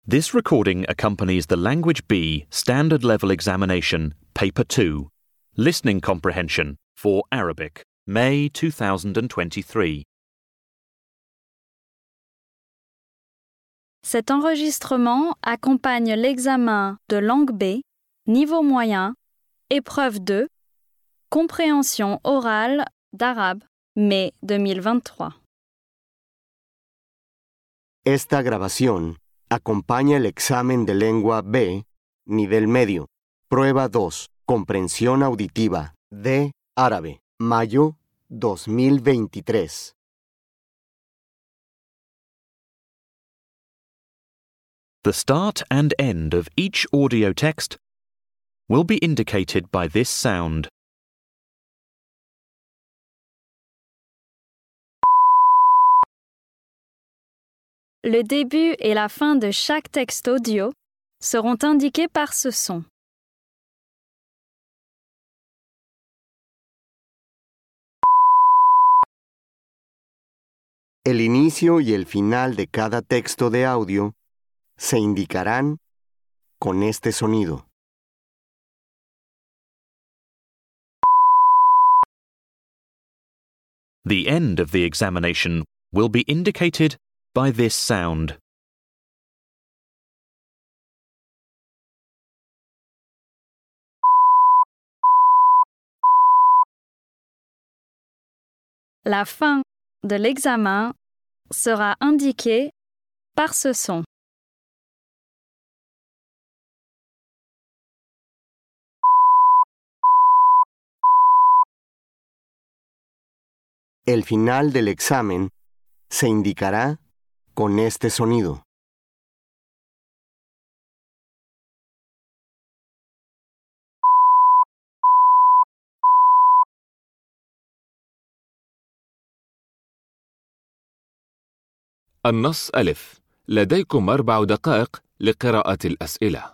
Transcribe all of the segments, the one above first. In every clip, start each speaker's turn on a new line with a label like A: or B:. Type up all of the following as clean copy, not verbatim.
A: This recording accompanies the Language B Standard Level Examination, Paper 2, Listening Comprehension for Arabic, May 2023.
B: Cet enregistrement accompagne l'examen de langue B, niveau moyen, épreuve 2, compréhension orale d'arabe, mai 2023.
C: Esta grabación acompaña el examen de lengua B, nivel medio, prueba 2, comprensión auditiva, de árabe, mayo 2023.
A: The start and end of each audio text will be indicated by this sound.
B: Le début et la fin de chaque texte audio seront indiqués par ce son.
C: El inicio y el final de cada texto de audio se indicarán con este sonido.
A: The end of the examination will be indicated by this sound.
B: La fin de l'examen sera indiquée par ce son.
C: El final del examen se indicará con este sonido.
D: النص ألف. لديكم 4 دقائق لقراءة الأسئلة.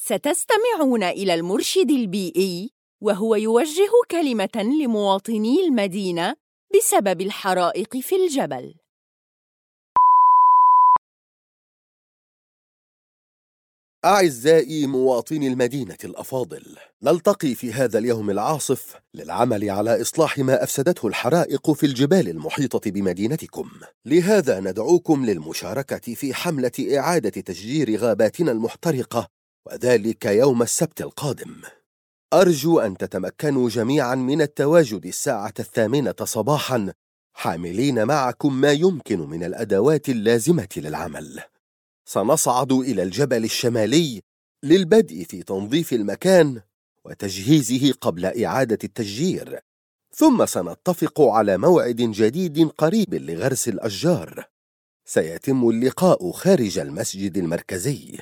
E: ستستمعون إلى المرشد البيئي وهو يوجه كلمة لمواطني المدينة بسبب الحرائق في الجبل.
F: أعزائي مواطني المدينة الأفاضل، نلتقي في هذا اليوم العاصف للعمل على إصلاح ما أفسدته الحرائق في الجبال المحيطة بمدينتكم. لهذا ندعوكم للمشاركة في حملة إعادة تشجير غاباتنا المحترقة، وذلك يوم السبت القادم. أرجو أن تتمكنوا جميعا من التواجد الساعة 8 صباحا، حاملين معكم ما يمكن من الأدوات اللازمة للعمل. سنصعد إلى الجبل الشمالي للبدء في تنظيف المكان وتجهيزه قبل إعادة التشجير، ثم سنتفق على موعد جديد قريب لغرس الأشجار. سيتم اللقاء خارج المسجد المركزي.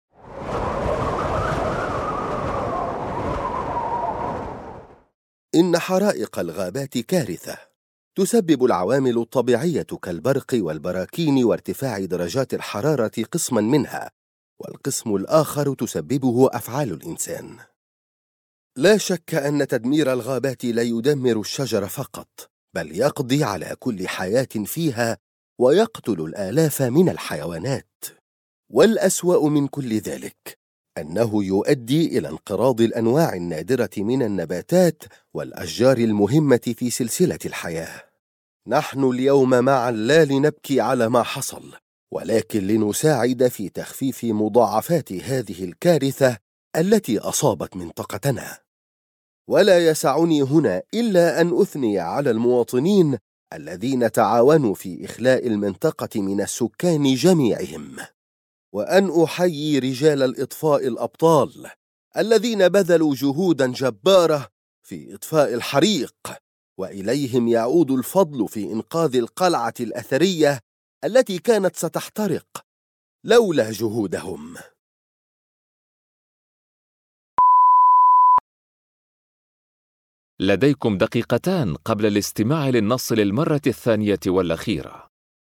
F: إن حرائق الغابات كارثة تسبب العوامل الطبيعية كالبرق والبراكين وارتفاع درجات الحرارة قسما منها، والقسم الآخر تسببه أفعال الإنسان. لا شك أن تدمير الغابات لا يدمر الشجر فقط، بل يقضي على كل حياة فيها ويقتل الآلاف من الحيوانات. والأسوأ من كل ذلك أنه يؤدي إلى انقراض الأنواع النادرة من النباتات والأشجار المهمة في سلسلة الحياة. نحن اليوم معا لا لنبكي على ما حصل، ولكن لنساعد في تخفيف مضاعفات هذه الكارثة التي أصابت منطقتنا. ولا يسعني هنا إلا أن أثني على المواطنين الذين تعاونوا في إخلاء المنطقة من السكان جميعهم، وأن أحيي رجال الإطفاء الأبطال الذين بذلوا جهوداً جبارة في إطفاء الحريق، وإليهم يعود الفضل في إنقاذ القلعة الأثرية التي كانت ستحترق لولا جهودهم.
D: لديكم دقيقتان قبل الاستماع للنص للمرة الثانية والأخيرة.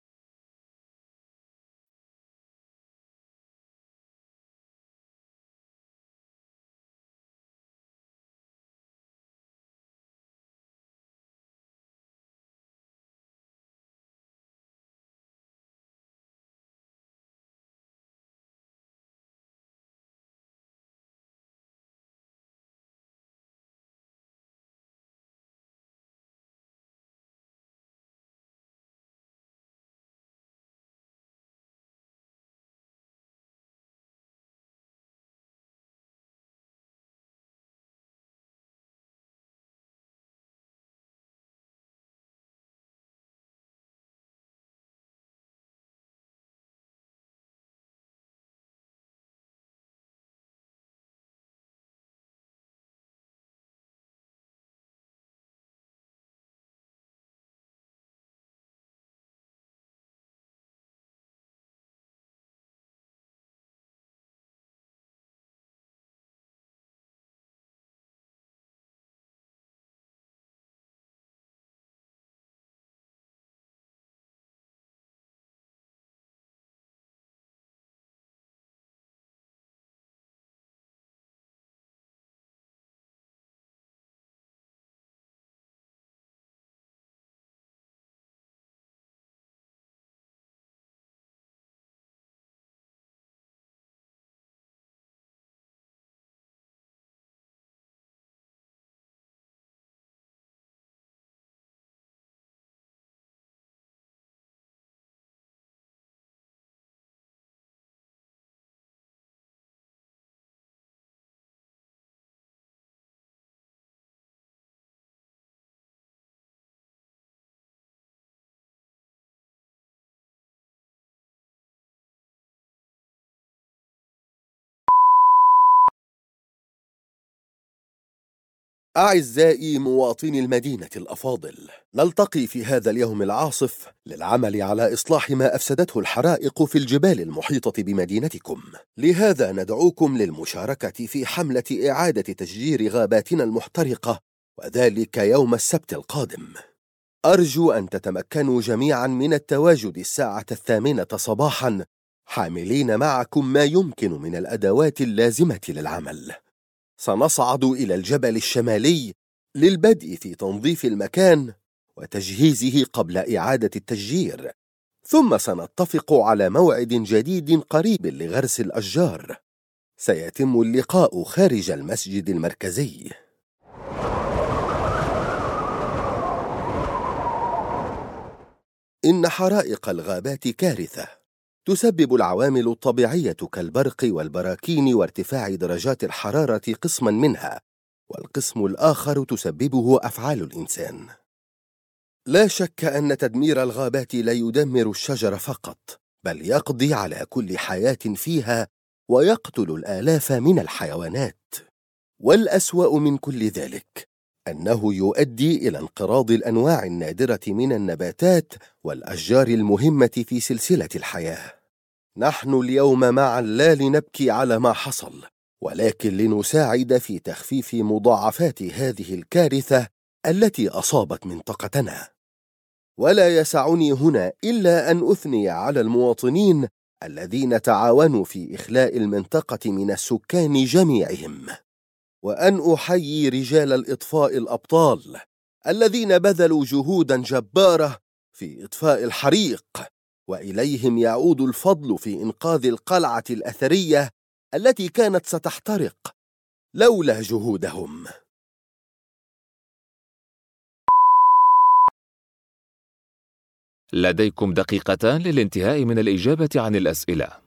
F: أعزائي مواطني المدينة الأفاضل، نلتقي في هذا اليوم العاصف للعمل على إصلاح ما أفسدته الحرائق في الجبال المحيطة بمدينتكم. لهذا ندعوكم للمشاركة في حملة إعادة تشجير غاباتنا المحترقة، وذلك يوم السبت القادم. أرجو أن تتمكنوا جميعا من التواجد الساعة 8 صباحا، حاملين معكم ما يمكن من الأدوات اللازمة للعمل. سنصعد إلى الجبل الشمالي للبدء في تنظيف المكان وتجهيزه قبل إعادة التشجير، ثم سنتفق على موعد جديد قريب لغرس الأشجار. سيتم اللقاء خارج المسجد المركزي. إن حرائق الغابات كارثة. تسبب العوامل الطبيعية كالبرق والبراكين وارتفاع درجات الحرارة قسماً منها، والقسم الآخر تسببه أفعال الإنسان. لا شك أن تدمير الغابات لا يدمر الشجر فقط، بل يقضي على كل حياة فيها ويقتل الآلاف من الحيوانات. والأسوأ من كل ذلك أنه يؤدي إلى انقراض الأنواع النادرة من النباتات والأشجار المهمة في سلسلة الحياة. نحن اليوم معا لا لنبكي على ما حصل، ولكن لنساعد في تخفيف مضاعفات هذه الكارثة التي أصابت منطقتنا. ولا يسعني هنا إلا أن أثني على المواطنين الذين تعاونوا في إخلاء المنطقة من السكان جميعهم، وأن أحيي رجال الإطفاء الأبطال الذين بذلوا جهوداً جبارة في إطفاء الحريق، وإليهم يعود الفضل في إنقاذ القلعة الأثرية التي كانت ستحترق لولا جهودهم.
D: لديكم دقيقتان للانتهاء من الإجابة عن الأسئلة.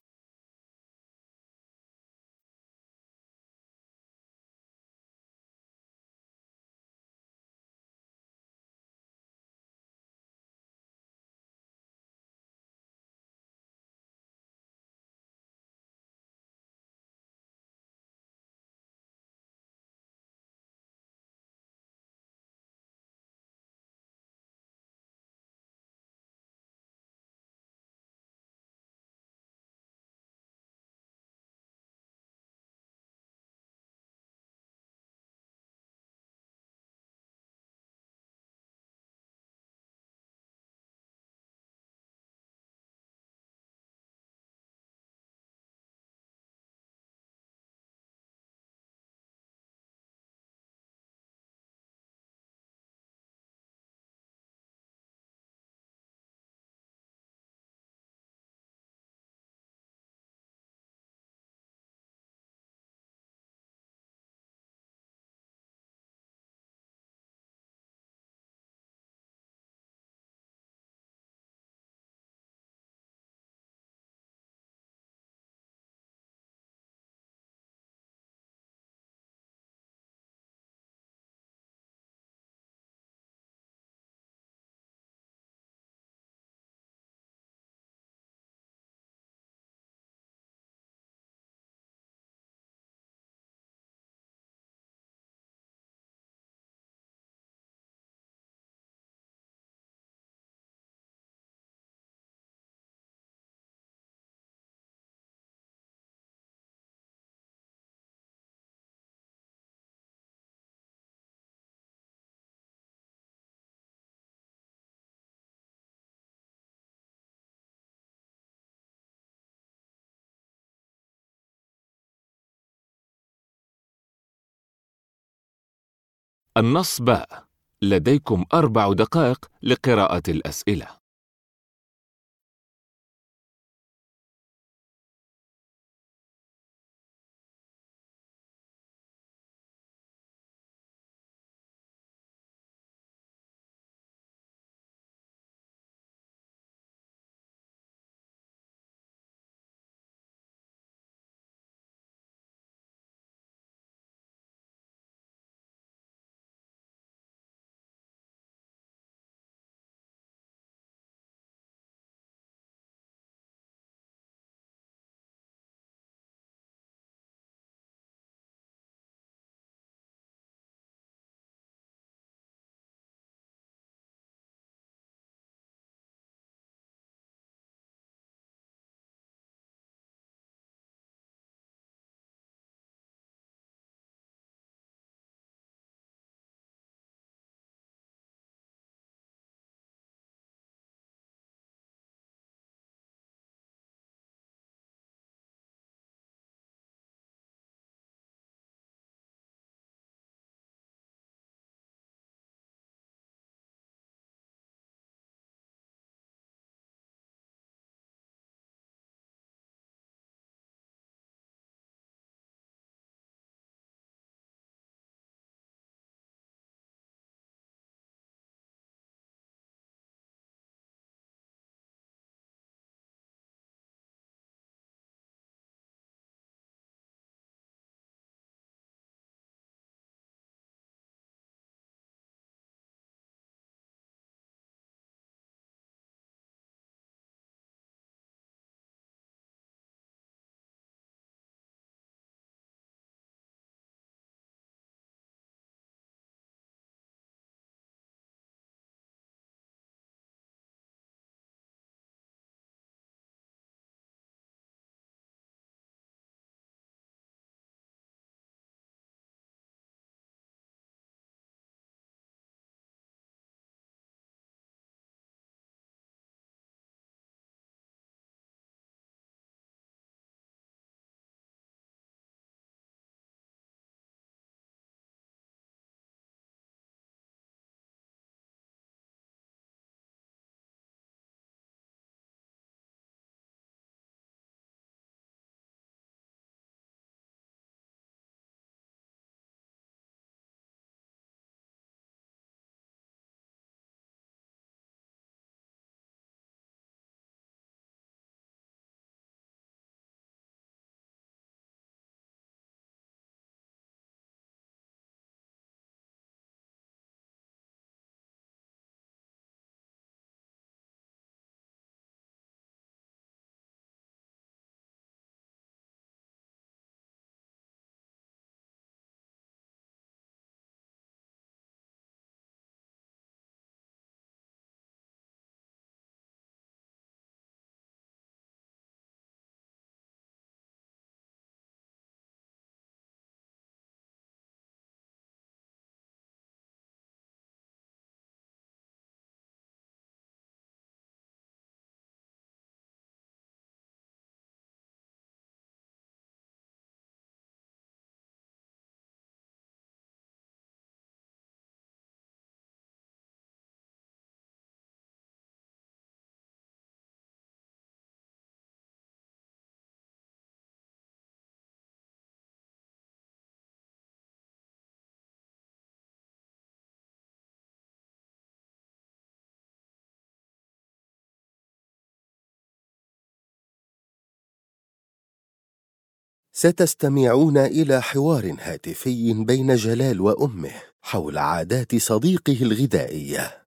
D: النص باء. لديكم 4 دقائق لقراءة الأسئلة.
F: ستستمعون إلى حوار هاتفي بين جلال وأمه حول عادات صديقه الغذائية.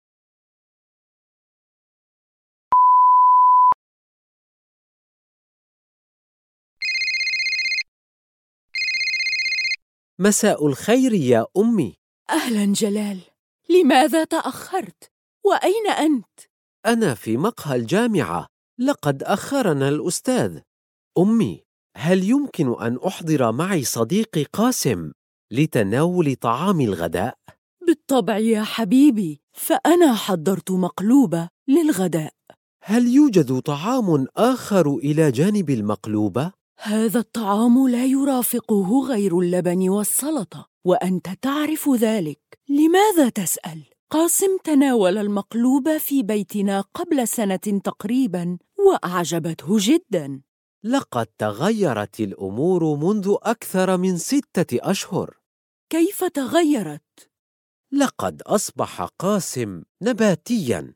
G: مساء الخير يا أمي.
E: أهلاً جلال، لماذا تأخرت؟ وأين أنت؟
G: أنا في مقهى الجامعة، لقد أخرنا الأستاذ. أمي، هل يمكن أن أحضر معي صديقي قاسم لتناول طعام الغداء؟
E: بالطبع يا حبيبي، فأنا حضرت مقلوبة للغداء.
G: هل يوجد طعام آخر إلى جانب المقلوبة؟
E: هذا الطعام لا يرافقه غير اللبن والسلطة، وأنت تعرف ذلك. لماذا تسأل؟ قاسم تناول المقلوبة في بيتنا قبل سنة تقريباً، وأعجبته جداً.
G: لقد تغيرت الأمور منذ أكثر من 6 أشهر.
E: كيف تغيرت؟
G: لقد أصبح قاسم نباتياً.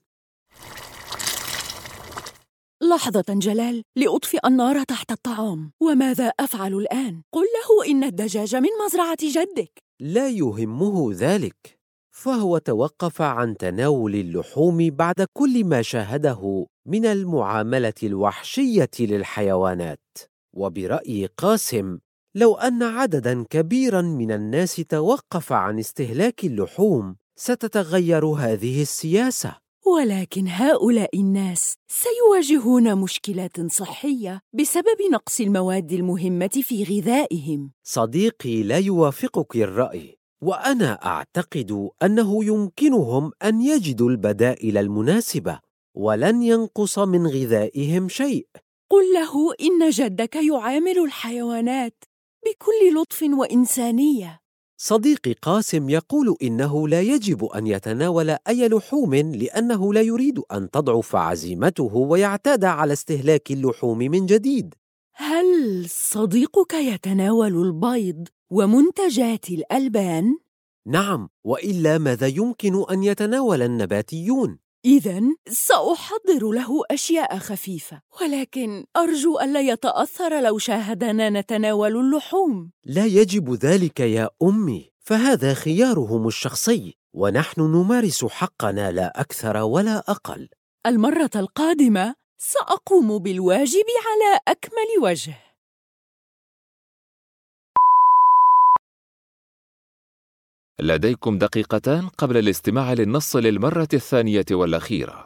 E: لحظة جلال، لأطفئ النار تحت الطعام. وماذا أفعل الآن؟ قل له إن الدجاج من مزرعة جدك.
G: لا يهمه ذلك، فهو توقف عن تناول اللحوم بعد كل ما شاهده من المعاملة الوحشية للحيوانات. وبرأي قاسم، لو أن عدداً كبيراً من الناس توقف عن استهلاك اللحوم، ستتغير هذه السياسة.
E: ولكن هؤلاء الناس سيواجهون مشكلات صحية بسبب نقص المواد المهمة في غذائهم.
G: صديقي لا يوافقك الرأي، وأنا أعتقد أنه يمكنهم أن يجدوا البدائل المناسبة، ولن ينقص من غذائهم شيء.
E: قل له إن جدك يعامل الحيوانات بكل لطف وإنسانية.
G: صديقي قاسم يقول إنه لا يجب أن يتناول أي لحوم لأنه لا يريد أن تضعف عزيمته ويعتاد على استهلاك اللحوم من جديد.
E: هل صديقك يتناول البيض ومنتجات الألبان؟
G: نعم، وإلا ماذا يمكن أن يتناول النباتيون؟
E: إذن سأحضر له أشياء خفيفة، ولكن أرجو ألا يتأثر لو شاهدنا نتناول اللحوم.
G: لا يجب ذلك يا أمي، فهذا خيارهم الشخصي، ونحن نمارس حقنا لا أكثر ولا أقل.
E: المرة القادمة سأقوم بالواجب على أكمل وجه.
D: لديكم دقيقتان قبل الاستماع للنص للمرة الثانية والأخيرة.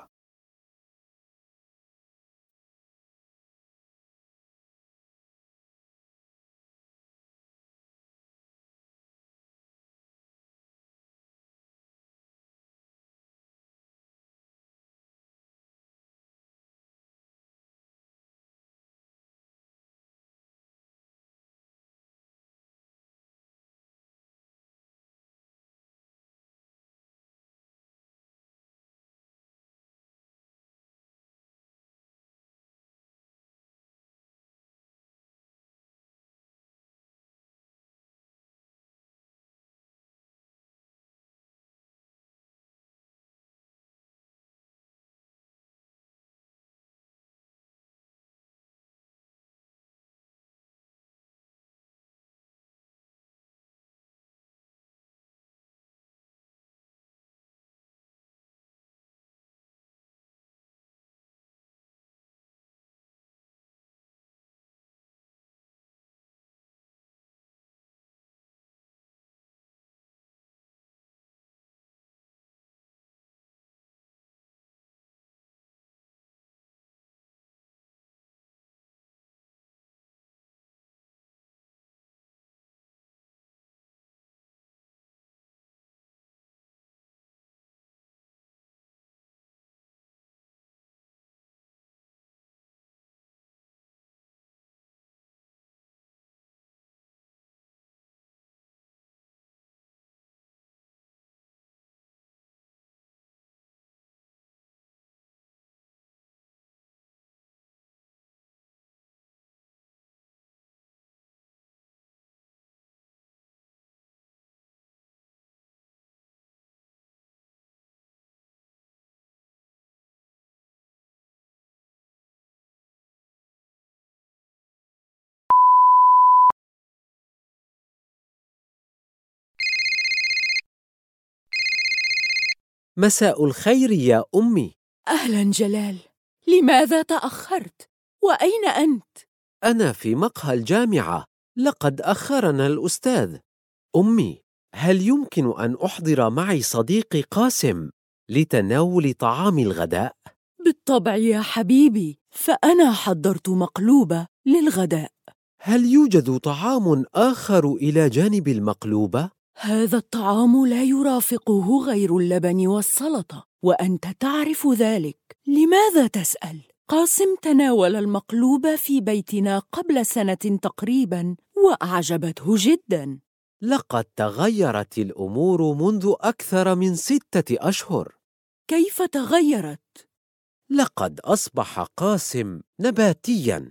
G: مساء الخير يا أمي.
E: أهلا جلال، لماذا تأخرت؟ وأين أنت؟
G: أنا في مقهى الجامعة، لقد أخرنا الأستاذ. أمي، هل يمكن أن أحضر معي صديقي قاسم لتناول طعام الغداء؟
E: بالطبع يا حبيبي، فأنا حضرت مقلوبة للغداء.
G: هل يوجد طعام آخر إلى جانب المقلوبة؟
E: هذا الطعام لا يرافقه غير اللبن والسلطة، وأنت تعرف ذلك. لماذا تسأل؟ قاسم تناول المقلوبة في بيتنا قبل سنة تقريباً، وأعجبته جداً.
G: لقد تغيرت الأمور منذ أكثر من 6 أشهر.
E: كيف تغيرت؟
G: لقد أصبح قاسم نباتياً.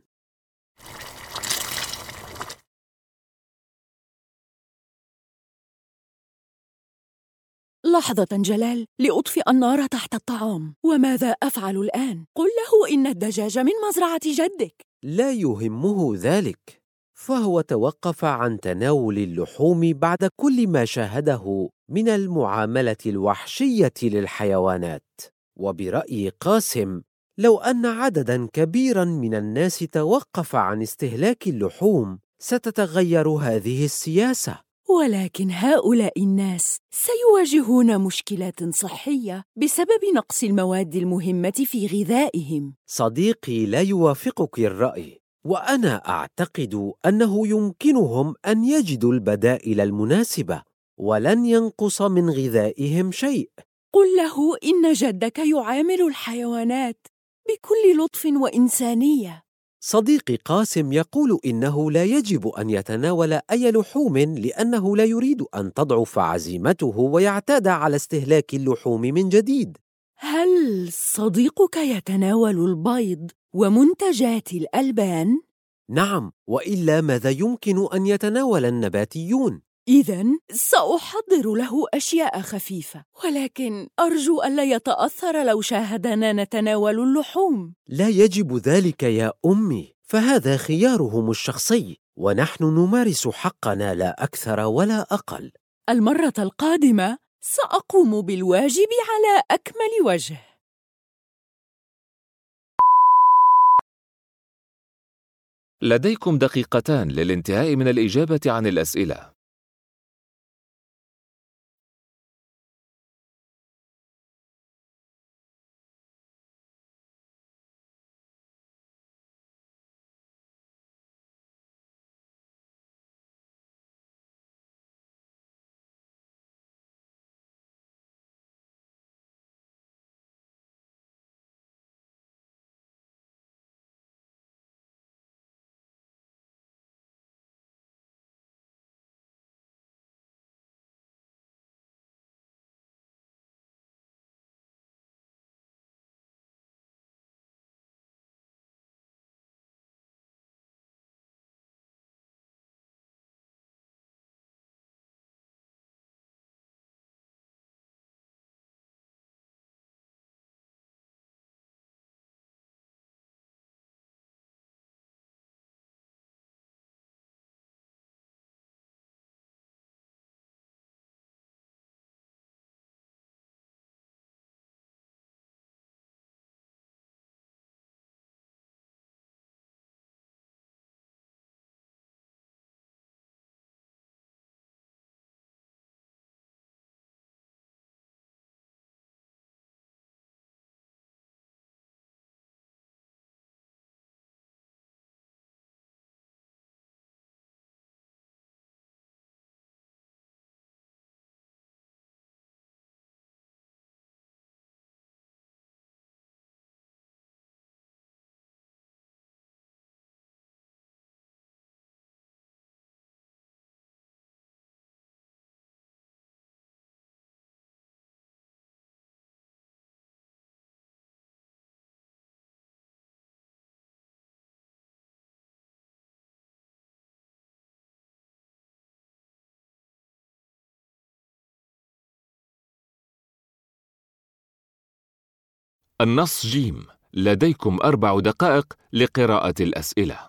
E: لحظة جلال، لأطفئ النار تحت الطعام. وماذا أفعل الآن؟ قل له إن الدجاج من مزرعة جدك.
G: لا يهمه ذلك، فهو توقف عن تناول اللحوم بعد كل ما شاهده من المعاملة الوحشية للحيوانات. وبرأي قاسم، لو أن عدداً كبيراً من الناس توقف عن استهلاك اللحوم، ستتغير هذه السياسة.
E: ولكن هؤلاء الناس سيواجهون مشكلات صحية بسبب نقص المواد المهمة في غذائهم.
G: صديقي لا يوافقك الرأي، وأنا أعتقد أنه يمكنهم أن يجدوا البدائل المناسبة، ولن ينقص من غذائهم شيء.
E: قل له إن جدك يعامل الحيوانات بكل لطف وإنسانية.
G: صديقي قاسم يقول إنه لا يجب أن يتناول أي لحوم لأنه لا يريد أن تضعف عزيمته ويعتاد على استهلاك اللحوم من جديد.
E: هل صديقك يتناول البيض ومنتجات الألبان؟
G: نعم، وإلا ماذا يمكن أن يتناول النباتيون؟
E: إذن سأحضر له أشياء خفيفة، ولكن أرجو ألا يتأثر لو شاهدنا نتناول اللحوم.
G: لا يجب ذلك يا أمي، فهذا خيارهم الشخصي، ونحن نمارس حقنا لا أكثر ولا أقل.
E: المرة القادمة سأقوم بالواجب على أكمل وجه.
D: لديكم دقيقتان للانتهاء من الإجابة عن الأسئلة. النص جيم. لديكم 4 دقائق لقراءة الأسئلة.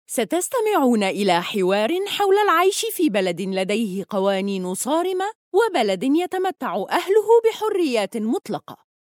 E: ستستمعون إلى حوار حول العيش في بلد لديه قوانين صارمة وبلد يتمتع أهله بحريات مطلقة.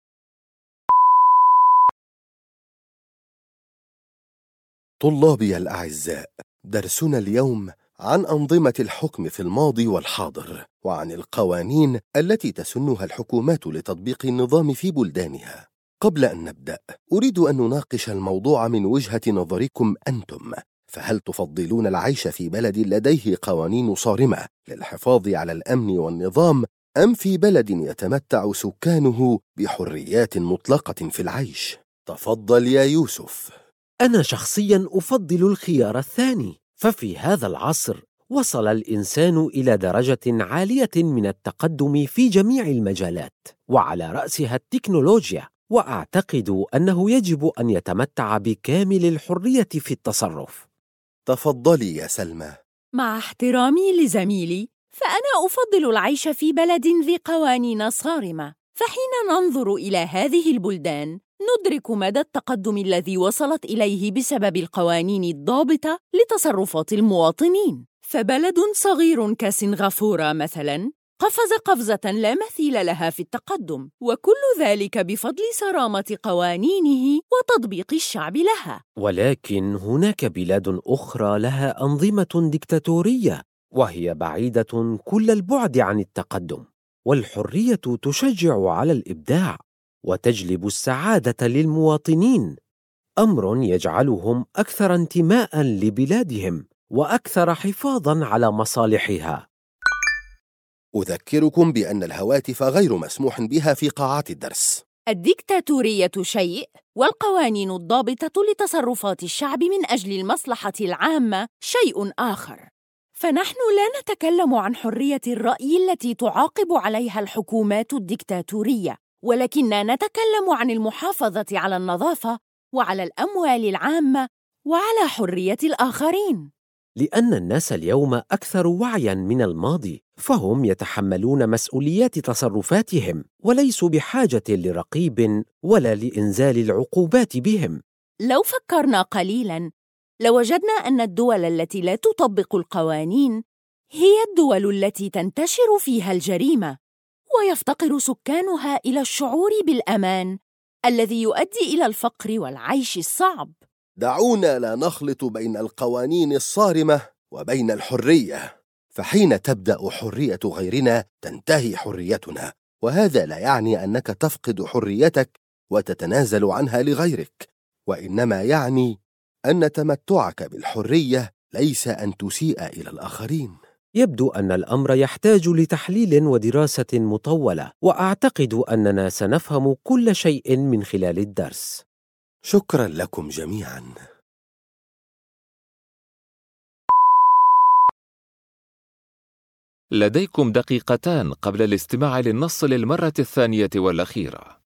F: طلابي الأعزاء، درسنا اليوم عن أنظمة الحكم في الماضي والحاضر، وعن القوانين التي تسنها الحكومات لتطبيق النظام في بلدانها. قبل أن نبدأ، أريد أن نناقش الموضوع من وجهة نظركم أنتم، فهل تفضلون العيش في بلد لديه قوانين صارمة للحفاظ على الأمن والنظام، أم في بلد يتمتع سكانه بحريات مطلقة في العيش؟ تفضل يا يوسف.
G: أنا شخصياً أفضل الخيار الثاني، ففي هذا العصر وصل الإنسان إلى درجة عالية من التقدم في جميع المجالات، وعلى رأسها التكنولوجيا، وأعتقد أنه يجب أن يتمتع بكامل الحرية في التصرف.
F: تفضلي يا سلمى.
E: مع احترامي لزميلي، فأنا أفضل العيش في بلد ذي قوانين صارمة، فحين ننظر إلى هذه البلدان ندرك مدى التقدم الذي وصلت إليه بسبب القوانين الضابطة لتصرفات المواطنين. فبلد صغير كسنغافورة مثلاً قفز قفزة لا مثيل لها في التقدم، وكل ذلك بفضل صرامة قوانينه وتطبيق الشعب لها.
G: ولكن هناك بلاد أخرى لها أنظمة ديكتاتورية، وهي بعيدة كل البعد عن التقدم، والحرية تشجع على الإبداع وتجلب السعادة للمواطنين، أمر يجعلهم أكثر انتماءً لبلادهم وأكثر حفاظاً على مصالحها.
F: أذكركم بأن الهواتف غير مسموح بها في قاعات الدرس.
E: الديكتاتورية شيء، والقوانين الضابطة لتصرفات الشعب من أجل المصلحة العامة شيء آخر. فنحن لا نتكلم عن حرية الرأي التي تعاقب عليها الحكومات الديكتاتورية، ولكننا نتكلم عن المحافظة على النظافة وعلى الأموال العامة وعلى حرية الآخرين.
G: لأن الناس اليوم أكثر وعياً من الماضي، فهم يتحملون مسؤوليات تصرفاتهم وليسوا بحاجة لرقيب ولا لإنزال العقوبات بهم.
E: لو فكرنا قليلاً لوجدنا أن الدول التي لا تطبق القوانين هي الدول التي تنتشر فيها الجريمة ويفتقر سكانها إلى الشعور بالأمان الذي يؤدي إلى الفقر والعيش الصعب.
F: دعونا لا نخلط بين القوانين الصارمة وبين الحرية، فحين تبدأ حرية غيرنا تنتهي حريتنا، وهذا لا يعني أنك تفقد حريتك وتتنازل عنها لغيرك، وإنما يعني أن تمتعك بالحرية ليس أن تسيء إلى الآخرين.
G: يبدو أن الأمر يحتاج لتحليل ودراسة مطولة، وأعتقد أننا سنفهم كل شيء من خلال الدرس.
F: شكراً لكم جميعاً.
D: لديكم دقيقتان قبل الاستماع للنص للمرة الثانية والأخيرة.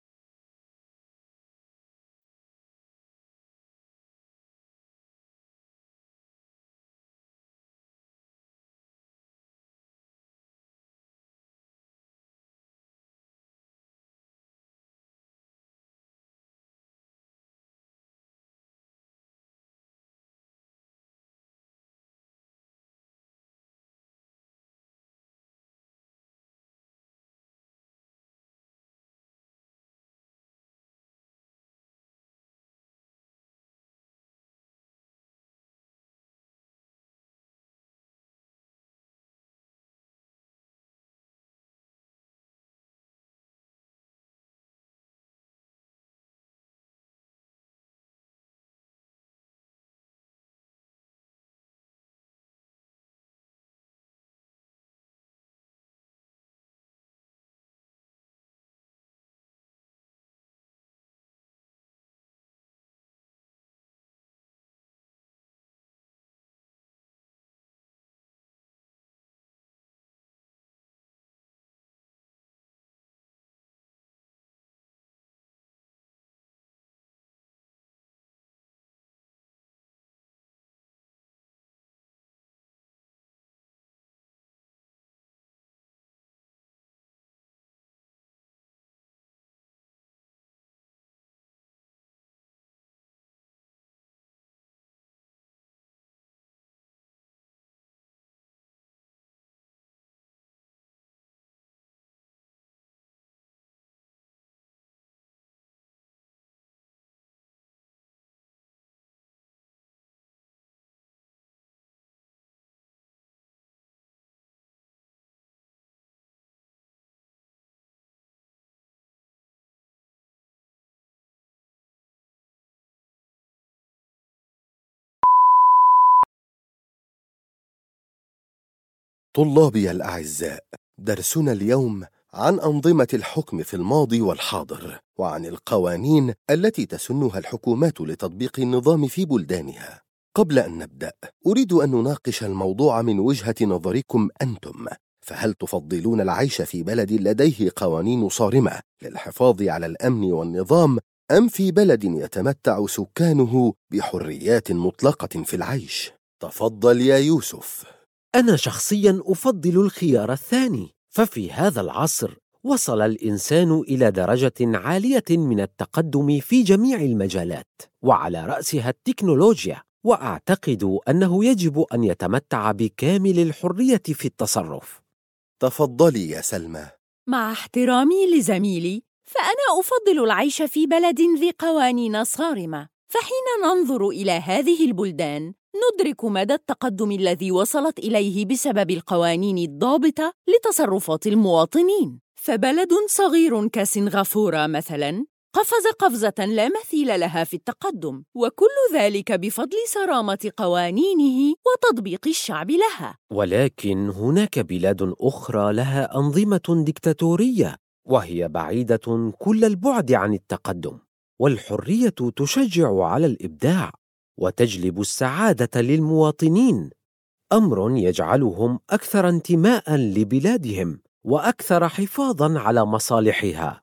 F: طلابي الأعزاء، درسنا اليوم عن أنظمة الحكم في الماضي والحاضر، وعن القوانين التي تسنها الحكومات لتطبيق النظام في بلدانها. قبل أن نبدأ، أريد أن نناقش الموضوع من وجهة نظركم أنتم، فهل تفضلون العيش في بلد لديه قوانين صارمة للحفاظ على الأمن والنظام، أم في بلد يتمتع سكانه بحريات مطلقة في العيش؟ تفضل يا يوسف.
G: أنا شخصياً أفضل الخيار الثاني، ففي هذا العصر وصل الإنسان إلى درجة عالية من التقدم في جميع المجالات، وعلى رأسها التكنولوجيا، وأعتقد أنه يجب أن يتمتع بكامل الحرية في التصرف.
F: تفضلي يا سلمى.
E: مع احترامي لزميلي، فأنا أفضل العيش في بلد ذي قوانين صارمة، فحين ننظر إلى هذه البلدان ندرك مدى التقدم الذي وصلت إليه بسبب القوانين الضابطة لتصرفات المواطنين. فبلد صغير كسنغافورة مثلاً قفز قفزة لا مثيل لها في التقدم، وكل ذلك بفضل صرامة قوانينه وتطبيق الشعب لها.
G: ولكن هناك بلاد أخرى لها أنظمة ديكتاتورية، وهي بعيدة كل البعد عن التقدم، والحرية تشجع على الإبداع وتجلب السعادة للمواطنين، أمر يجعلهم أكثر انتماءً لبلادهم وأكثر حفاظاً على مصالحها.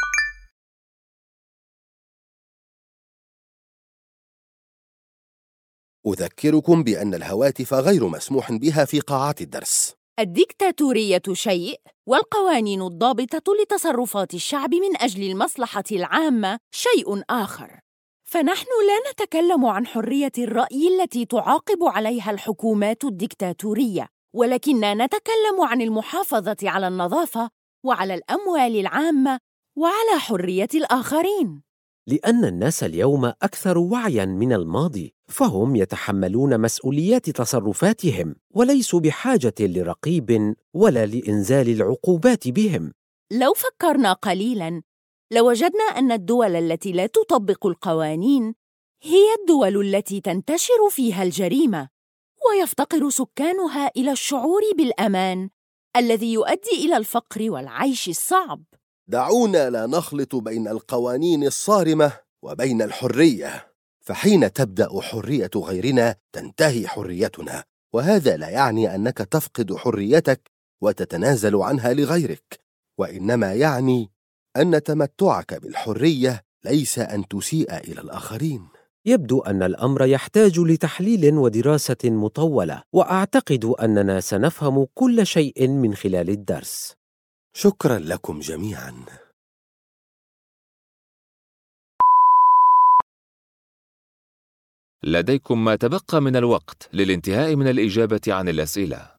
F: أذكركم بأن الهواتف غير مسموح بها في قاعات الدرس.
E: الديكتاتورية شيء، والقوانين الضابطة لتصرفات الشعب من أجل المصلحة العامة شيء آخر. فنحن لا نتكلم عن حرية الرأي التي تعاقب عليها الحكومات الديكتاتورية، ولكننا نتكلم عن المحافظة على النظافة وعلى الأموال العامة وعلى حرية الآخرين.
G: لأن الناس اليوم أكثر وعياً من الماضي، فهم يتحملون مسؤوليات تصرفاتهم وليسوا بحاجة لرقيب ولا لإنزال العقوبات بهم.
E: لو فكرنا قليلاً لوجدنا أن الدول التي لا تطبق القوانين هي الدول التي تنتشر فيها الجريمة ويفتقر سكانها إلى الشعور بالأمان الذي يؤدي إلى الفقر والعيش الصعب.
F: دعونا لا نخلط بين القوانين الصارمة وبين الحرية، فحين تبدأ حرية غيرنا تنتهي حريتنا، وهذا لا يعني أنك تفقد حريتك وتتنازل عنها لغيرك، وإنما يعني أن تمتعك بالحرية ليس أن تسيء إلى الآخرين.
G: يبدو أن الأمر يحتاج لتحليل ودراسة مطولة، وأعتقد أننا سنفهم كل شيء من خلال الدرس.
F: شكراً لكم جميعاً.
D: لديكم ما تبقى من الوقت للانتهاء من الإجابة عن الأسئلة.